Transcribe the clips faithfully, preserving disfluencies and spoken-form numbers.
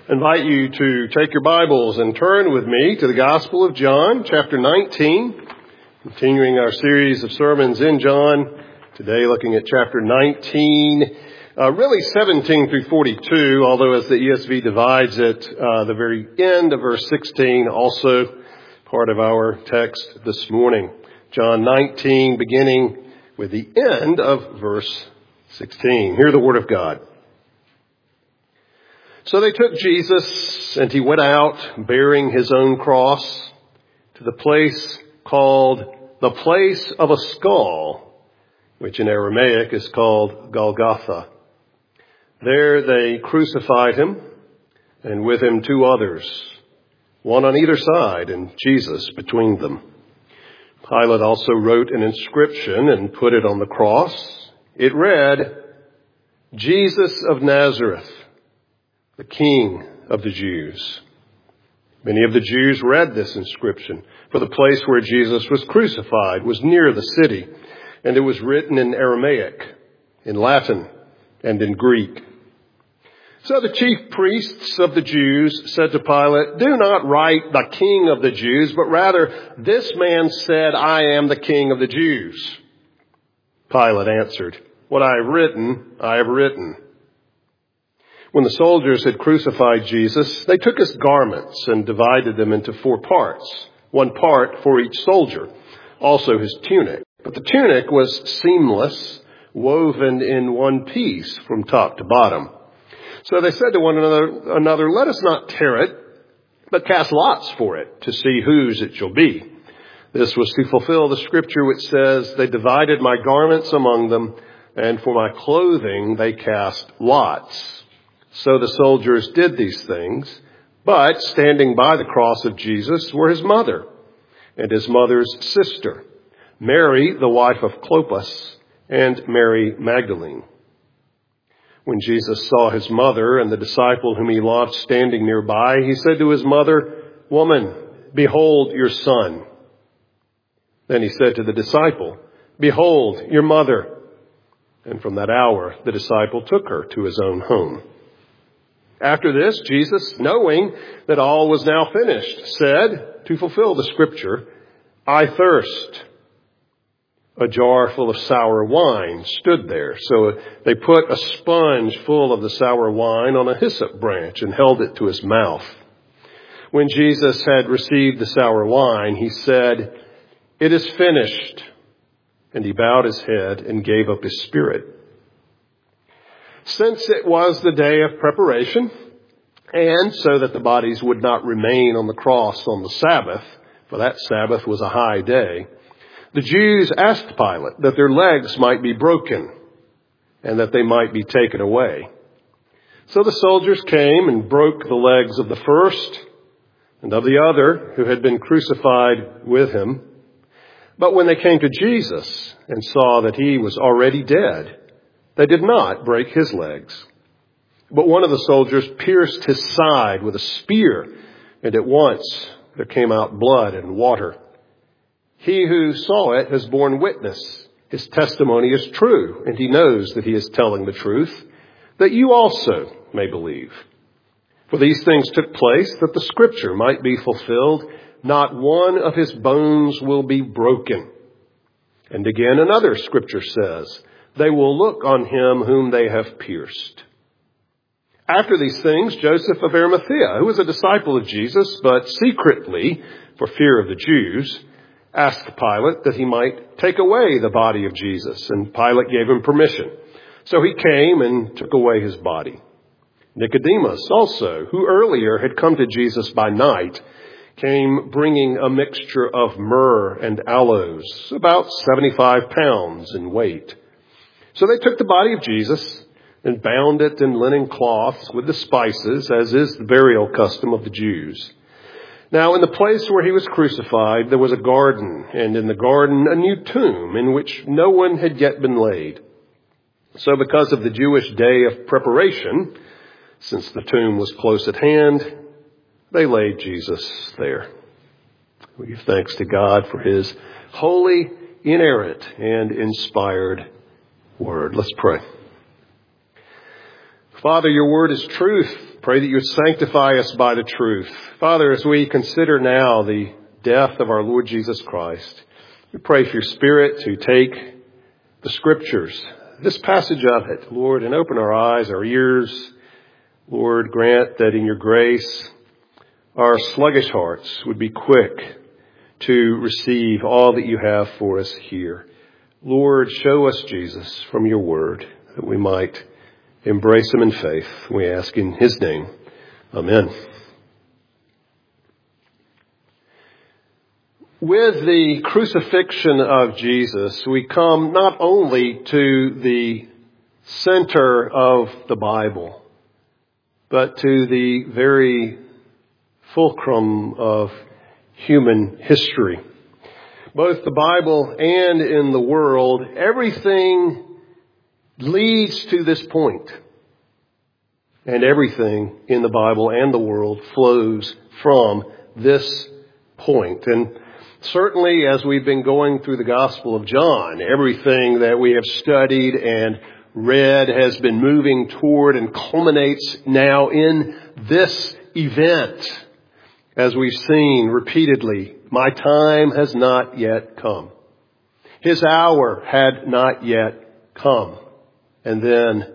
invite you to take your Bibles and turn with me to the Gospel of John, chapter nineteen, continuing our series of sermons in John. Today looking at chapter nineteen, uh, really seventeen through forty-two, although as the E S V divides it, uh, the very end of verse sixteen, also part of our text this morning. John nineteen, beginning with the end of verse sixteen. Hear the word of God. So they took Jesus, and he went out bearing his own cross to the place called the place of a skull, which in Aramaic is called Golgotha. There they crucified him, and with him two others, one on either side, and Jesus between them. Pilate also wrote an inscription and put it on the cross. It read, "Jesus of Nazareth, the King of the Jews." Many of the Jews read this inscription, for the place where Jesus was crucified was near the city, and it was written in Aramaic, in Latin, and in Greek. So the chief priests of the Jews said to Pilate, "Do not write the King of the Jews, but rather, this man said, 'I am the King of the Jews.'" Pilate answered, "What I have written, I have written." When the soldiers had crucified Jesus, they took his garments and divided them into four parts, one part for each soldier, also his tunic. But the tunic was seamless, woven in one piece from top to bottom. So they said to one another, another, "Let us not tear it, but cast lots for it to see whose it shall be." This was to fulfill the scripture which says, "They divided my garments among them, and for my clothing they cast lots." So the soldiers did these things, but standing by the cross of Jesus were his mother and his mother's sister, Mary, the wife of Clopas, and Mary Magdalene. When Jesus saw his mother and the disciple whom he loved standing nearby, he said to his mother, "Woman, behold your son." Then he said to the disciple, "Behold your mother." And from that hour, the disciple took her to his own home. After this, Jesus, knowing that all was now finished, said, to fulfill the scripture, "I thirst." A jar full of sour wine stood there. So they put a sponge full of the sour wine on a hyssop branch and held it to his mouth. When Jesus had received the sour wine, he said, "It is finished." And he bowed his head and gave up his spirit. Since it was the day of preparation, and so that the bodies would not remain on the cross on the Sabbath, for that Sabbath was a high day, the Jews asked Pilate that their legs might be broken and that they might be taken away. So the soldiers came and broke the legs of the first and of the other who had been crucified with him. But when they came to Jesus and saw that he was already dead, they did not break his legs. But one of the soldiers pierced his side with a spear, and at once there came out blood and water. He who saw it has borne witness. His testimony is true, and he knows that he is telling the truth, that you also may believe. For these things took place that the scripture might be fulfilled, "Not one of his bones will be broken." And again another scripture says, "They will look on him whom they have pierced." After these things, Joseph of Arimathea, who was a disciple of Jesus, but secretly, for fear of the Jews, asked Pilate that he might take away the body of Jesus, and Pilate gave him permission. So he came and took away his body. Nicodemus also, who earlier had come to Jesus by night, came bringing a mixture of myrrh and aloes, about seventy-five pounds in weight. So they took the body of Jesus and bound it in linen cloths with the spices, as is the burial custom of the Jews. Now in the place where he was crucified, there was a garden, and in the garden a new tomb in which no one had yet been laid. So because of the Jewish day of preparation, since the tomb was close at hand, they laid Jesus there. We give thanks to God for his holy, inerrant, and inspired word. Let's pray. Father, your word is truth, Pray that you would sanctify us by the truth. Father, as we consider now the death of our Lord Jesus Christ, we pray for your Spirit to take the Scriptures, this passage of it, Lord, and open our eyes, our ears. Lord, grant that in your grace, our sluggish hearts would be quick to receive all that you have for us here. Lord, show us Jesus from your word, that we might embrace him in faith. We ask in his name. Amen. With the crucifixion of Jesus, we come not only to the center of the Bible, but to the very fulcrum of human history. Both the Bible and in the world, everything leads to this point. And everything in the Bible and the world flows from this point. And certainly as we've been going through the Gospel of John, everything that we have studied and read has been moving toward and culminates now in this event. As we've seen repeatedly, my time has not yet come. His hour had not yet come. And then,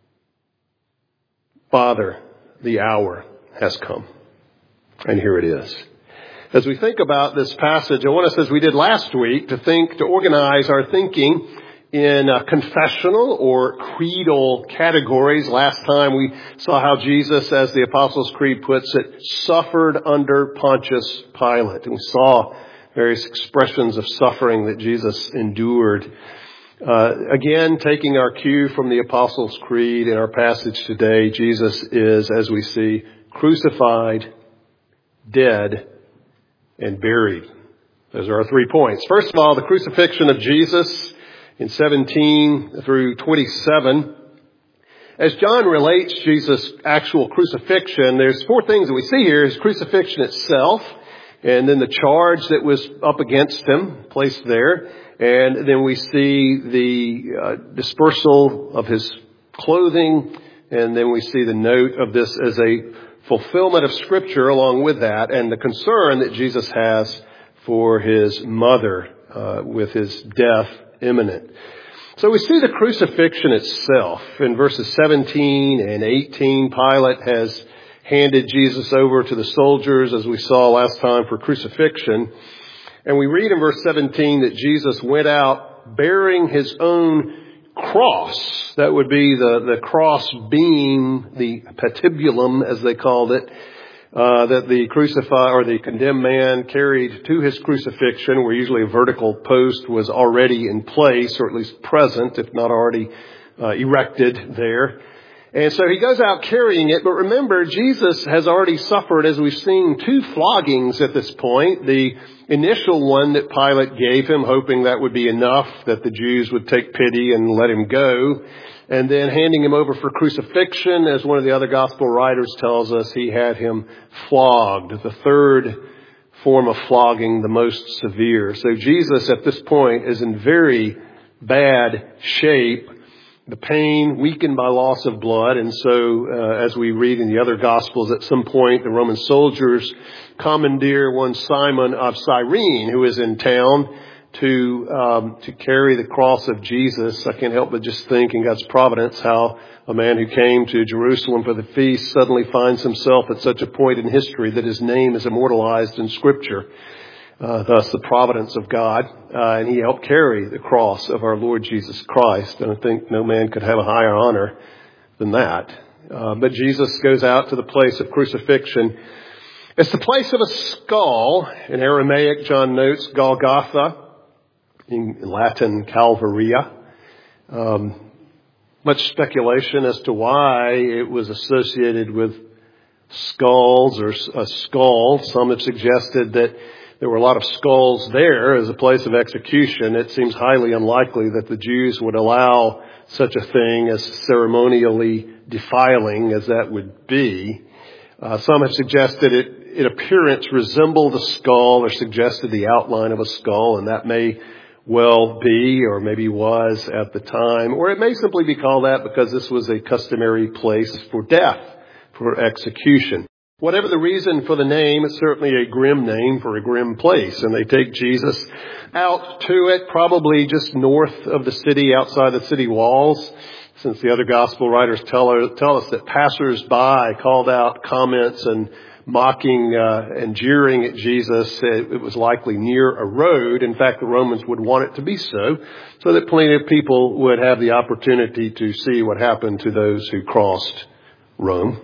Father, the hour has come. And here it is. As we think about this passage, I want us, as we did last week, to think, to organize our thinking in uh, confessional or creedal categories. Last time we saw how Jesus, as the Apostles' Creed puts it, suffered under Pontius Pilate. And we saw various expressions of suffering that Jesus endured. Uh, again, taking our cue from the Apostles' Creed in our passage today, Jesus is, as we see, crucified, dead, and buried. Those are our three points. First of all, the crucifixion of Jesus in seventeen through twenty-seven. As John relates Jesus' actual crucifixion, there's four things that we see here. His crucifixion itself, and then the charge that was up against him, placed there. And then we see the uh, dispersal of his clothing. And then we see the note of this as a fulfillment of Scripture along with that, and the concern that Jesus has for his mother uh, with his death imminent. So we see the crucifixion itself in verses seventeen and eighteen. Pilate has handed Jesus over to the soldiers, as we saw last time, for crucifixion. And we read in verse seventeen that Jesus went out bearing his own cross. That would be the, the cross beam, the patibulum, as they called it, uh, that the crucified or the condemned man carried to his crucifixion, where usually a vertical post was already in place, or at least present, if not already uh, erected there. And so he goes out carrying it. But remember, Jesus has already suffered, as we've seen, two floggings at this point. The initial one that Pilate gave him, hoping that would be enough, that the Jews would take pity and let him go. And then handing him over for crucifixion, as one of the other gospel writers tells us, he had him flogged. The third form of flogging, the most severe. So Jesus at this point is in very bad shape. The pain weakened by loss of blood. And so, uh, as we read in the other Gospels, at some point, the Roman soldiers commandeer one Simon of Cyrene, who is in town, to um, to carry the cross of Jesus. I can't help but just think in God's providence how a man who came to Jerusalem for the feast suddenly finds himself at such a point in history that his name is immortalized in Scripture. Uh, thus the providence of God, uh, and he helped carry the cross of our Lord Jesus Christ. And I think no man could have a higher honor than that. Uh, but Jesus goes out to the place of crucifixion. It's the place of a skull. In Aramaic, John notes, Golgotha. In Latin, Calvaria. Um, much speculation as to why it was associated with skulls or a skull. Some have suggested that there were a lot of skulls there as a place of execution. It seems highly unlikely that the Jews would allow such a thing, as ceremonially defiling as that would be. Uh, some have suggested it in appearance resembled a skull, or suggested the outline of a skull, and that may well be, or maybe was at the time. Or it may simply be called that because this was a customary place for death for execution. Whatever the reason for the name, it's certainly a grim name for a grim place. And they take Jesus out to it, probably just north of the city, outside the city walls. Since the other gospel writers tell, tell us that passers-by called out comments and mocking uh, and jeering at Jesus, it, it was likely near a road. In fact, the Romans would want it to be so, so that plenty of people would have the opportunity to see what happened to those who crossed Rome.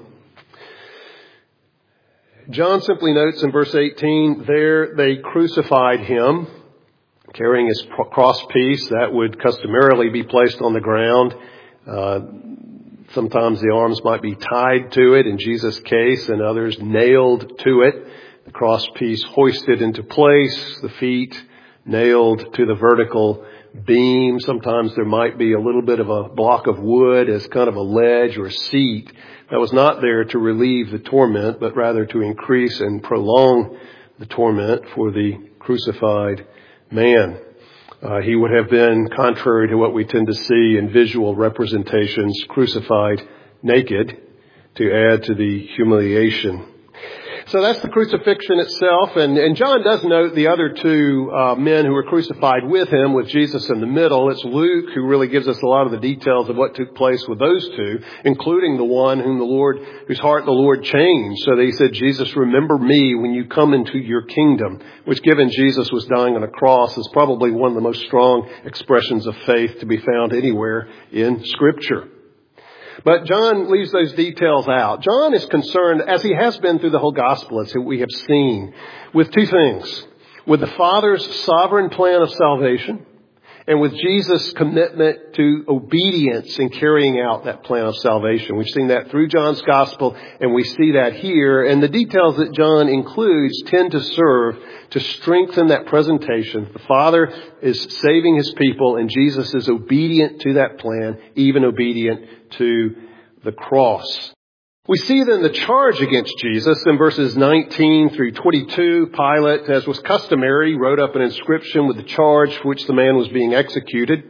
John simply notes in verse eighteen, there they crucified him, carrying his cross piece that would customarily be placed on the ground. Uh, sometimes the arms might be tied to it in Jesus' case, and others nailed to it. The cross piece hoisted into place, the feet nailed to the vertical beam. Sometimes there might be a little bit of a block of wood as kind of a ledge or seat that was not there to relieve the torment, but rather to increase and prolong the torment for the crucified man. Uh, he would have been, contrary to what we tend to see in visual representations, crucified naked to add to the humiliation. So that's the crucifixion itself. And, and John does note the other two uh, men who were crucified with him, with Jesus in the middle. It's Luke who really gives us a lot of the details of what took place with those two, including the one whom the Lord, whose heart the Lord changed. So they said, Jesus, remember me when you come into your kingdom, which, given Jesus was dying on a cross, is probably one of the most strong expressions of faith to be found anywhere in Scripture. But John leaves those details out. John is concerned, as he has been through the whole gospel, as we have seen, with two things. With the Father's sovereign plan of salvation, and with Jesus' commitment to obedience in carrying out that plan of salvation. We've seen that through John's gospel, and we see that here. And the details that John includes tend to serve to strengthen that presentation. The Father is saving his people, and Jesus is obedient to that plan, even obedient to the cross. We see then the charge against Jesus in verses nineteen through twenty-two. Pilate, as was customary, wrote up an inscription with the charge for which the man was being executed.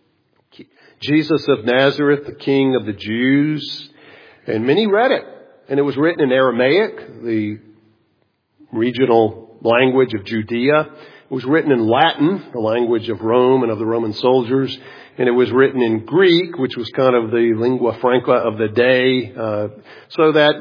Jesus of Nazareth, the King of the Jews. And many read it. And it was written in Aramaic, the regional language of Judea. It was written in Latin, the language of Rome and of the Roman soldiers. And it was written in Greek, which was kind of the lingua franca of the day, uh, so that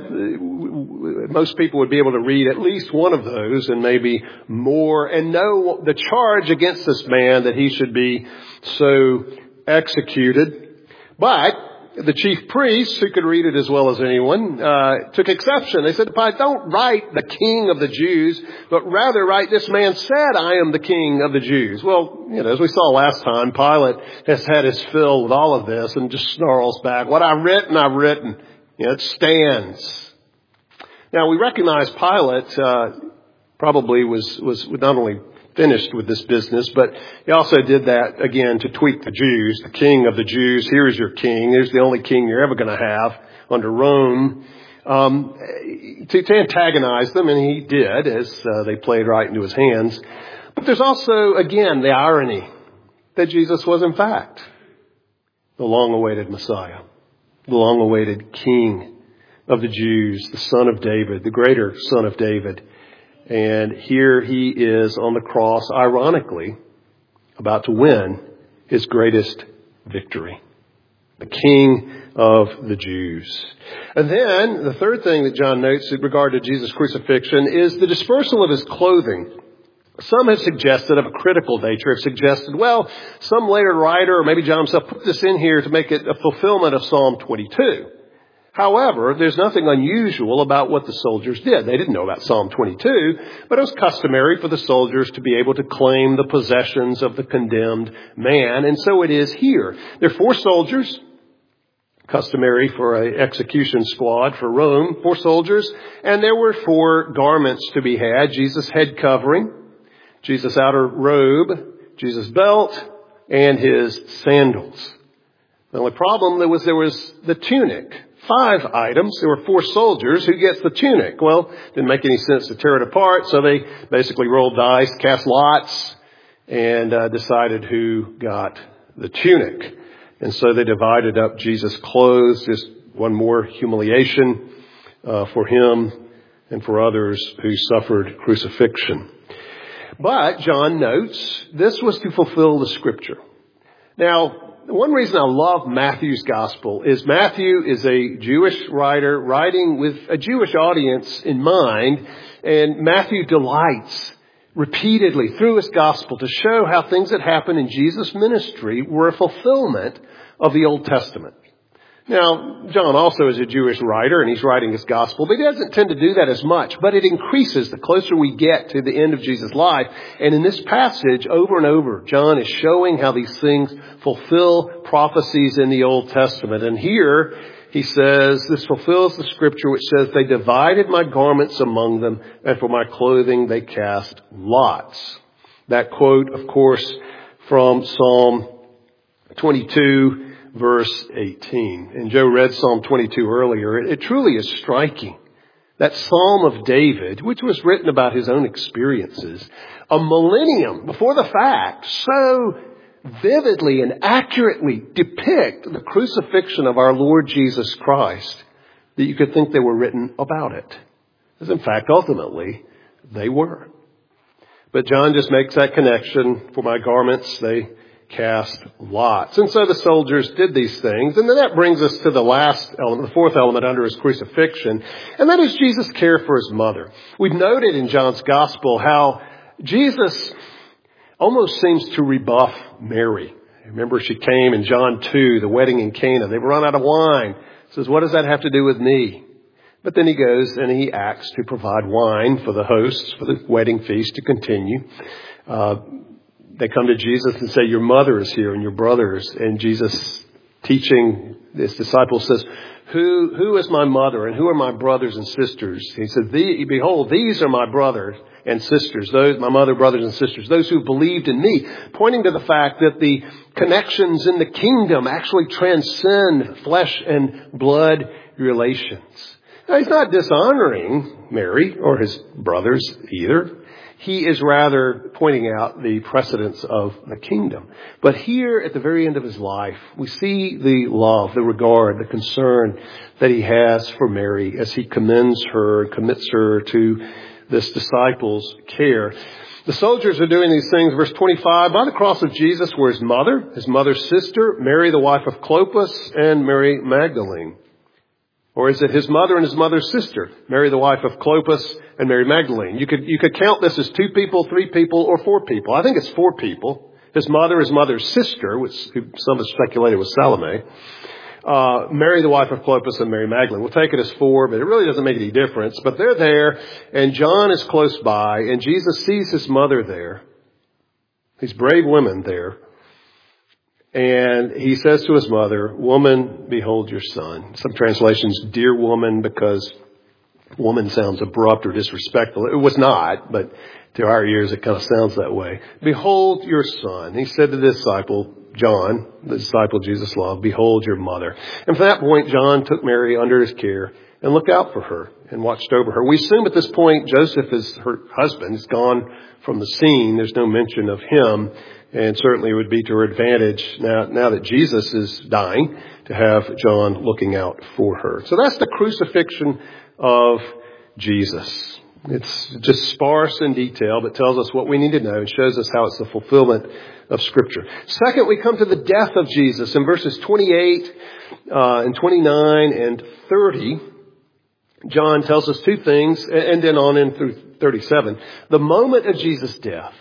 uh, most people would be able to read at least one of those and maybe more, and know the charge against this man that he should be so executed. But the chief priests, who could read it as well as anyone, uh, took exception. They said, Pilate, don't write the King of the Jews, but rather write, this man said, I am the King of the Jews. Well, you know, as we saw last time, Pilate has had his fill with all of this and just snarls back, what I've written, I've written. You know, it stands. Now, we recognize Pilate uh, probably was, was not only finished with this business, but he also did that again to tweak the Jews. The King of the Jews, here's your king. Here's the only king you're ever going to have under Rome, um, to, to antagonize them, and he did, as uh, they played right into his hands. But there's also, again, the irony that Jesus was, in fact, the long-awaited Messiah, the long-awaited King of the Jews, the Son of David, the greater Son of David. And here he is on the cross, ironically, about to win his greatest victory. The King of the Jews. And then the third thing that John notes in regard to Jesus' crucifixion is the dispersal of his clothing. Some have suggested, of a critical nature, have suggested, well, some later writer, or maybe John himself, put this in here to make it a fulfillment of Psalm twenty-two. However, there's nothing unusual about what the soldiers did. They didn't know about Psalm twenty-two, but it was customary for the soldiers to be able to claim the possessions of the condemned man, and so it is here. There are four soldiers, customary for an execution squad for Rome, four soldiers, and there were four garments to be had: Jesus' head covering, Jesus' outer robe, Jesus' belt, and his sandals. The only problem there was there was the tunic. Five items. There were four soldiers. Who gets the tunic? Well, didn't make any sense to tear it apart, so they basically rolled dice, cast lots, and uh, decided who got the tunic. And so they divided up Jesus' clothes, just one more humiliation uh, for him and for others who suffered crucifixion. But John notes this was to fulfill the Scripture. Now, one reason I love Matthew's gospel is Matthew is a Jewish writer writing with a Jewish audience in mind, and Matthew delights repeatedly through his gospel to show how things that happened in Jesus' ministry were a fulfillment of the Old Testament. Now, John also is a Jewish writer, and he's writing his gospel, but he doesn't tend to do that as much. But it increases the closer we get to the end of Jesus' life. And in this passage, over and over, John is showing how these things fulfill prophecies in the Old Testament. And here he says, this fulfills the Scripture which says, they divided my garments among them, and for my clothing they cast lots. That quote, of course, from Psalm twenty-two, verse eighteen. And Joe read Psalm twenty-two earlier. It, it truly is striking. That Psalm of David, which was written about his own experiences, a millennium before the fact, so vividly and accurately depict the crucifixion of our Lord Jesus Christ that you could think they were written about it. As in fact, ultimately, they were. But John just makes that connection. For my garments, they cast lots. And so the soldiers did these things. And then that brings us to the last element, the fourth element under his crucifixion. And that is Jesus' care for his mother. We've noted in John's gospel how Jesus almost seems to rebuff Mary. Remember, she came in John two, the wedding in Cana. They've run out of wine. He says, what does that have to do with me? But then he goes and he acts to provide wine for the hosts, for the wedding feast to continue. Uh, they come to Jesus and say, your mother is here and your brothers. And Jesus, teaching his disciples, says, Who, who is my mother and who are my brothers and sisters? He said, behold, these are my brothers and sisters, those, my mother, brothers and sisters, those who believed in me, pointing to the fact that the connections in the kingdom actually transcend flesh and blood relations. Now, he's not dishonoring Mary or his brothers either. He is rather pointing out the precedence of the kingdom. But here at the very end of his life, we see the love, the regard, the concern that he has for Mary as he commends her, commits her to this disciple's care. The soldiers are doing these things. Verse twenty-five, by the cross of Jesus were his mother, his mother's sister, Mary the wife of Clopas, and Mary Magdalene. Or is it his mother and his mother's sister, Mary the wife of Clopas and Mary Magdalene? You could, you could count this as two people, three people, or four people. I think it's four people. His mother, his mother's sister, which some have speculated was Salome. Uh, Mary the wife of Clopas and Mary Magdalene. We'll take it as four, but it really doesn't make any difference. But they're there, and John is close by, and Jesus sees his mother there. These brave women there. And he says to his mother, woman, behold your son. Some translations, dear woman, because woman sounds abrupt or disrespectful. It was not, but to our ears it kind of sounds that way. Behold your son. He said to the disciple, John, the disciple Jesus loved, behold your mother. And from that point, John took Mary under his care and looked out for her and watched over her. We assume at this point Joseph is her husband. He's gone from the scene. There's no mention of him. And certainly it would be to her advantage now, now that Jesus is dying to have John looking out for her. So that's the crucifixion of Jesus. It's just sparse in detail, but tells us what we need to know and shows us how it's the fulfillment of Scripture. Second, we come to the death of Jesus in verses twenty-eight uh, and twenty-nine and thirty. John tells us two things, and then on in through thirty-seven. The moment of Jesus' death.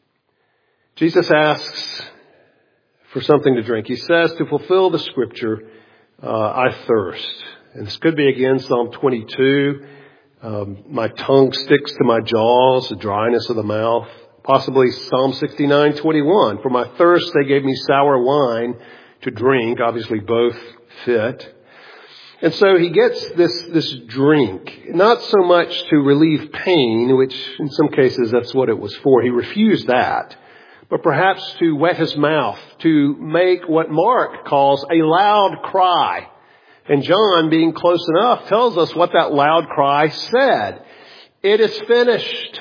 Jesus asks for something to drink. He says, to fulfill the Scripture, uh, I thirst. And this could be again Psalm twenty-two. Um, my tongue sticks to my jaws, the dryness of the mouth. Possibly Psalm sixty-nine twenty-one. For my thirst they gave me sour wine to drink. Obviously both fit. And so he gets this, this drink, not so much to relieve pain, which in some cases that's what it was for. He refused that. But perhaps to wet his mouth, to make what Mark calls a loud cry. And John, being close enough, tells us what that loud cry said. It is finished.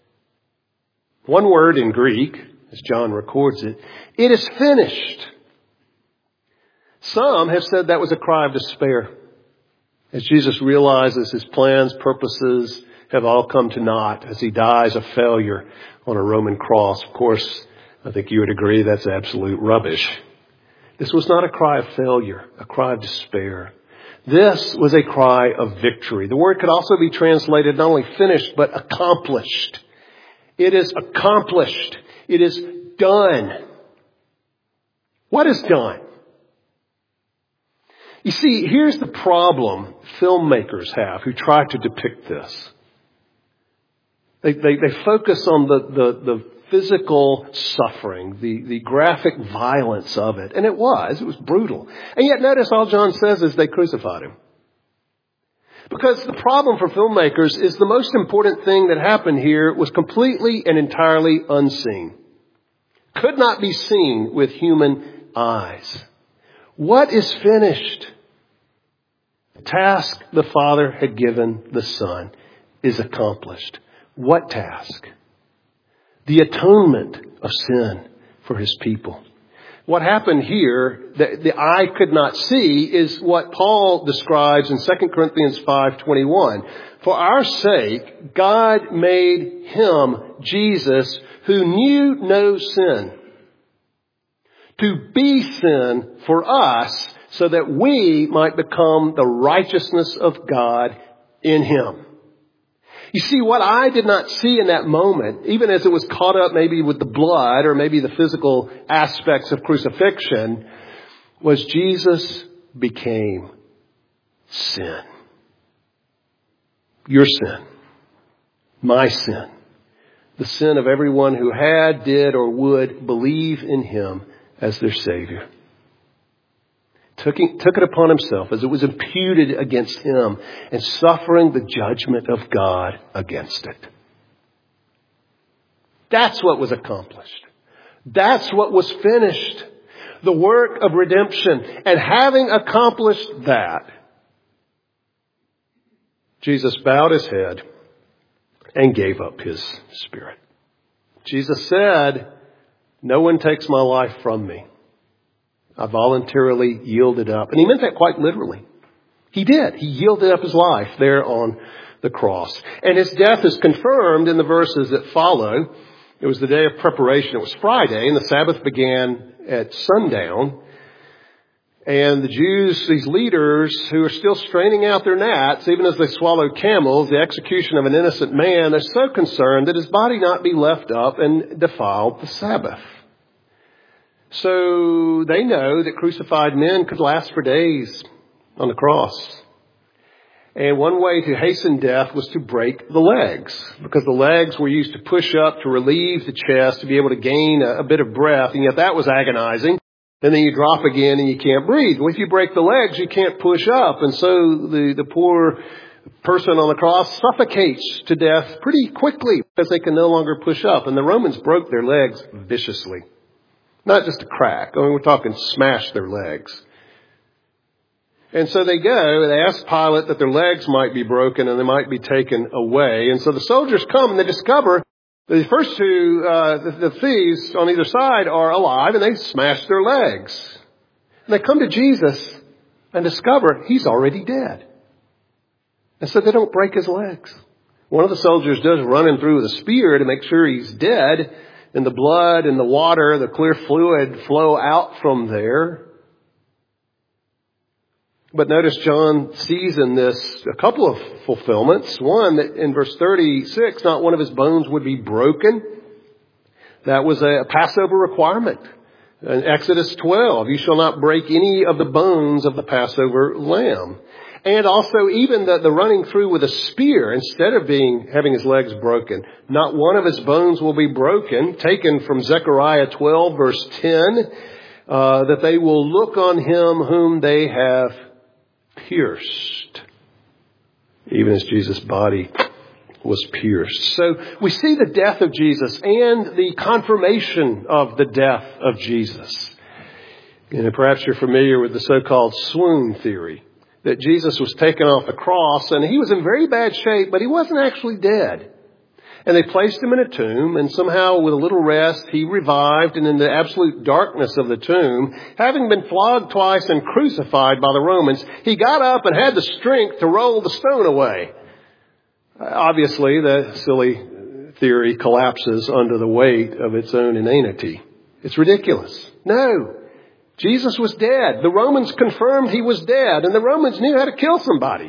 One word in Greek, as John records it, it is finished. Some have said that was a cry of despair. As Jesus realizes his plans, purposes have all come to naught as he dies a failure on a Roman cross. Of course, I think you would agree that's absolute rubbish. This was not a cry of failure, a cry of despair. This was a cry of victory. The word could also be translated not only finished, but accomplished. It is accomplished. It is done. What is done? You see, here's the problem filmmakers have who try to depict this. They, they, they focus on the, the, the physical suffering, the, the graphic violence of it. And it was. It was brutal. And yet notice all John says is they crucified him. Because the problem for filmmakers is the most important thing that happened here was completely and entirely unseen. Could not be seen with human eyes. What is finished? The task the Father had given the Son is accomplished. What task? The atonement of sin for his people. What happened here that the eye could not see is what Paul describes in Second Corinthians five twenty-one. For our sake, God made him, Jesus, who knew no sin, to be sin for us so that we might become the righteousness of God in him. You see, what I did not see in that moment, even as it was caught up maybe with the blood or maybe the physical aspects of crucifixion, was Jesus became sin. Your sin. My sin. The sin of everyone who had, did, or would believe in him as their Savior. Took it, took it upon himself as it was imputed against him and suffering the judgment of God against it. That's what was accomplished. That's what was finished. The work of redemption. And having accomplished that, Jesus bowed his head and gave up his spirit. Jesus said, "No one takes my life from me. I voluntarily yielded up." And he meant that quite literally. He did. He yielded up his life there on the cross. And his death is confirmed in the verses that follow. It was the day of preparation. It was Friday, and the Sabbath began at sundown. And the Jews, these leaders who are still straining out their gnats, even as they swallowed camels, the execution of an innocent man, they're so concerned that his body not be left up and defiled the Sabbath. So they know that crucified men could last for days on the cross. And one way to hasten death was to break the legs, because the legs were used to push up to relieve the chest, to be able to gain a, a bit of breath. And yet that was agonizing. And then you drop again and you can't breathe. Well, if you break the legs, you can't push up. And so the, the poor person on the cross suffocates to death pretty quickly because they can no longer push up. And the Romans broke their legs viciously. Not just a crack. I mean, we're talking smash their legs. And so they go, and they ask Pilate that their legs might be broken and they might be taken away. And so the soldiers come and they discover the first two, uh, the, the thieves on either side are alive, and they smash their legs. And they come to Jesus and discover he's already dead. And so they don't break his legs. One of the soldiers does run him through with a spear to make sure he's dead. And the blood and the water, the clear fluid flow out from there. But notice John sees in this a couple of fulfillments. One, that in verse thirty-six, not one of his bones would be broken. That was a Passover requirement. In Exodus twelve, you shall not break any of the bones of the Passover lamb. And also even the, the running through with a spear, instead of being having his legs broken, not one of his bones will be broken, taken from Zechariah twelve, verse ten, uh, that they will look on him whom they have pierced, even as Jesus' body was pierced. So we see the death of Jesus and the confirmation of the death of Jesus. And perhaps you're familiar with the so-called swoon theory, that Jesus was taken off the cross and he was in very bad shape, but he wasn't actually dead. And they placed him in a tomb, and somehow with a little rest, he revived, and in the absolute darkness of the tomb, having been flogged twice and crucified by the Romans, he got up and had the strength to roll the stone away. Obviously, the silly theory collapses under the weight of its own inanity. It's ridiculous. No. Jesus was dead. The Romans confirmed he was dead, and the Romans knew how to kill somebody.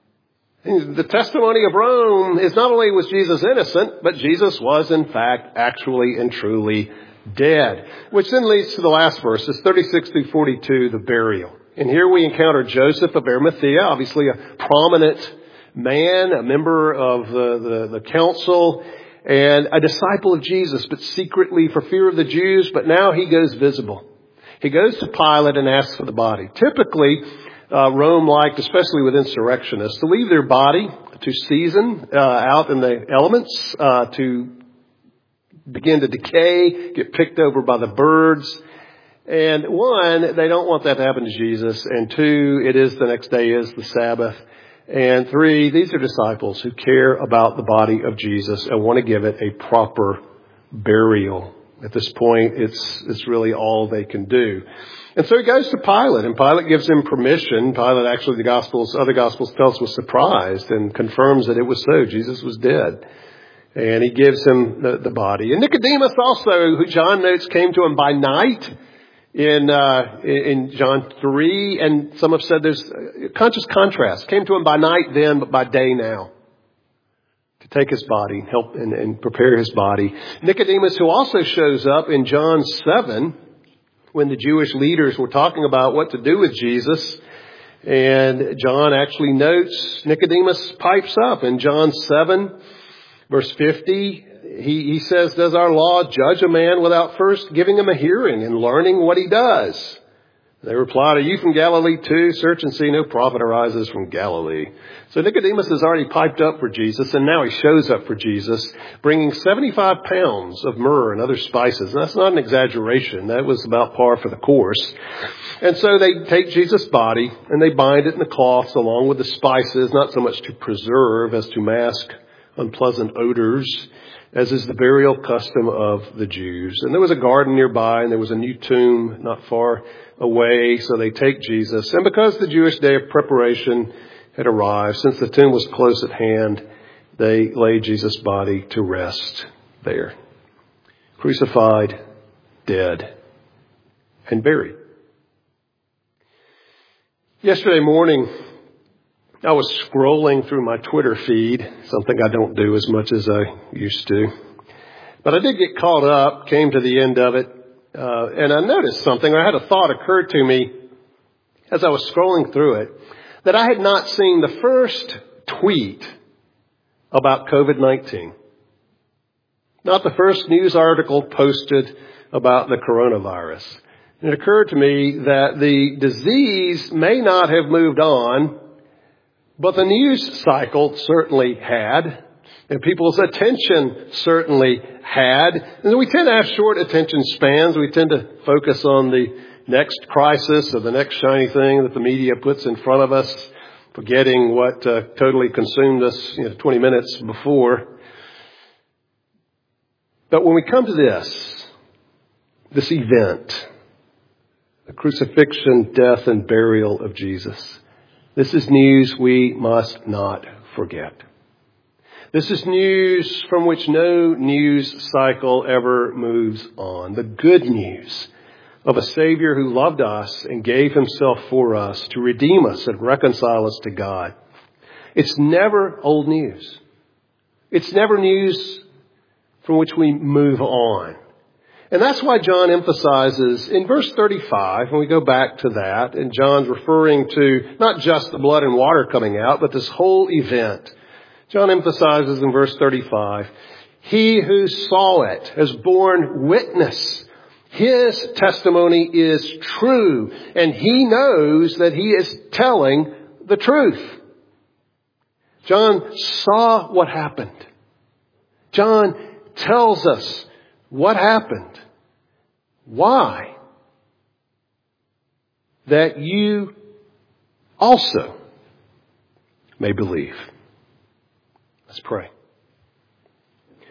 The testimony of Rome is not only was Jesus innocent, but Jesus was in fact actually and truly dead. Which then leads to the last verses, thirty-six through forty-two, the burial. And here we encounter Joseph of Arimathea, obviously a prominent man, a member of the, the, the council, and a disciple of Jesus, but secretly for fear of the Jews, but now he goes visible. He goes to Pilate and asks for the body. Typically, uh, Rome liked, especially with insurrectionists, to leave their body to season uh, out in the elements, uh, to begin to decay, get picked over by the birds. And one, they don't want that to happen to Jesus. And two, it is the next day is the Sabbath. And three, these are disciples who care about the body of Jesus and want to give it a proper burial. At this point, it's it's really all they can do. And so he goes to Pilate, and Pilate gives him permission. Pilate, actually, the Gospels, other Gospels tell us, was surprised and confirms that it was so. Jesus was dead. And he gives him the, the body. And Nicodemus also, who John notes, came to him by night in uh in John three. And some have said there's a conscious contrast. Came to him by night then, but by day now. To take his body, help and, and prepare his body. Nicodemus, who also shows up in John seven, when the Jewish leaders were talking about what to do with Jesus. And John actually notes, Nicodemus pipes up in John seven, verse fifty. He, he says, does our law judge a man without first giving him a hearing and learning what he does? They replied, are you from Galilee too? Search and see, no prophet arises from Galilee. So Nicodemus has already piped up for Jesus, and now he shows up for Jesus, bringing seventy-five pounds of myrrh and other spices. And that's not an exaggeration. That was about par for the course. And so they take Jesus' body, and they bind it in the cloths along with the spices, not so much to preserve as to mask unpleasant odors, as is the burial custom of the Jews. And there was a garden nearby, and there was a new tomb not far away, so they take Jesus. And because the Jewish day of preparation had arrived, since the tomb was close at hand, they laid Jesus' body to rest there. Crucified, dead, and buried. Yesterday morning, I was scrolling through my Twitter feed, something I don't do as much as I used to. But I did get caught up, came to the end of it, uh, and I noticed something. I had a thought occur to me as I was scrolling through it, that I had not seen the first tweet about covid nineteen. Not the first news article posted about the coronavirus. It occurred to me that the disease may not have moved on, but the news cycle certainly had, and people's attention certainly had. And we tend to have short attention spans. We tend to focus on the next crisis or the next shiny thing that the media puts in front of us, forgetting what uh, totally consumed us you know, twenty minutes before. But when we come to this, this event, the crucifixion, death, and burial of Jesus, this is news we must not forget. This is news from which no news cycle ever moves on. The good news of a Savior who loved us and gave himself for us to redeem us and reconcile us to God. It's never old news. It's never news from which we move on. And that's why John emphasizes in verse thirty-five, when we go back to that, and John's referring to not just the blood and water coming out, but this whole event. John emphasizes in verse thirty-five, he who saw it has borne witness. His testimony is true, and he knows that he is telling the truth. John saw what happened. John tells us what happened. Why? That you also may believe. Let's pray.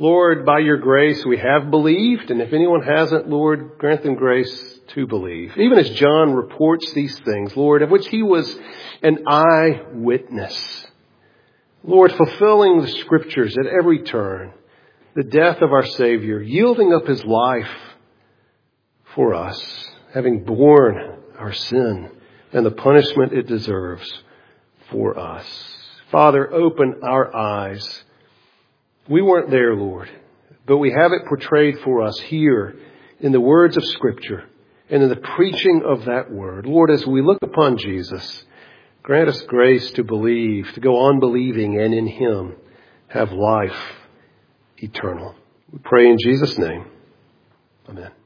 Lord, by your grace we have believed, and if anyone hasn't, Lord, grant them grace to believe. Even as John reports these things, Lord, of which he was an eyewitness. Lord, fulfilling the scriptures at every turn, the death of our Savior, yielding up his life for us, having borne our sin and the punishment it deserves for us. Father, open our eyes. We weren't there, Lord, but we have it portrayed for us here in the words of Scripture and in the preaching of that word. Lord, as we look upon Jesus, grant us grace to believe, to go on believing, and in him have life eternal. We pray in Jesus' name. Amen.